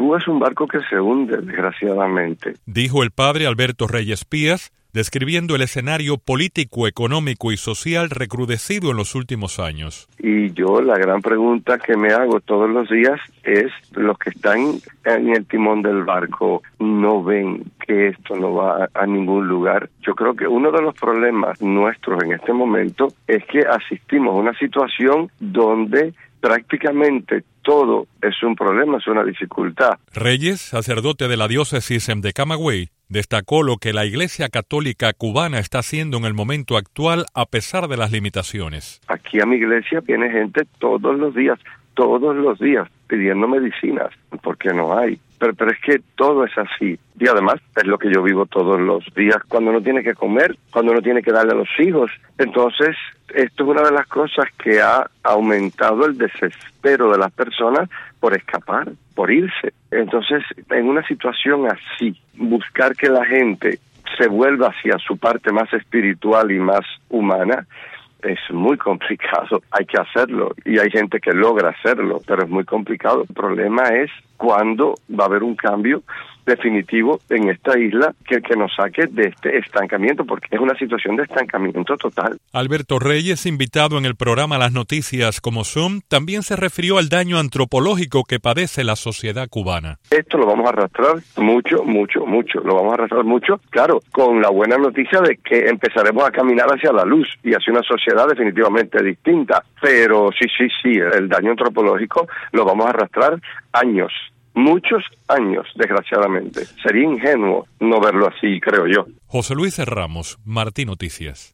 Cuba es un barco que se hunde, desgraciadamente. Dijo el padre Alberto Reyes Pías, describiendo el escenario político, económico y social recrudecido en los últimos años. Y yo la gran pregunta que me hago todos los días es, los que están en el timón del barco no ven que esto no va a ningún lugar. Yo creo que uno de los problemas nuestros en este momento es que asistimos a una situación donde prácticamente todo es un problema, es una dificultad. Reyes, sacerdote de la diócesis de Camagüey, destacó lo que la Iglesia Católica cubana está haciendo en el momento actual a pesar de las limitaciones. Aquí a mi iglesia viene gente todos los días, pidiendo medicinas, porque no hay. Pero es que todo es así. Y además es lo que yo vivo todos los días, cuando uno tiene que comer, cuando uno tiene que darle a los hijos. Entonces, esto es una de las cosas que ha aumentado el desespero de las personas por escapar, por irse. Entonces, en una situación así, buscar que la gente se vuelva hacia su parte más espiritual y más humana, es muy complicado. Hay que hacerlo y hay gente que logra hacerlo, pero es muy complicado. El problema es cuándo va a haber un cambio definitivo en esta isla que nos saque de este estancamiento, porque es una situación de estancamiento total. Alberto Reyes, invitado en el programa Las Noticias como Zoom, también se refirió al daño antropológico que padece la sociedad cubana. Esto lo vamos a arrastrar mucho, lo vamos a arrastrar mucho, claro, con la buena noticia de que empezaremos a caminar hacia la luz y hacia una sociedad definitivamente distinta, pero sí, el daño antropológico lo vamos a arrastrar años. Muchos años, desgraciadamente. Sería ingenuo no verlo así, creo yo. José Luis Ramos, Martí Noticias.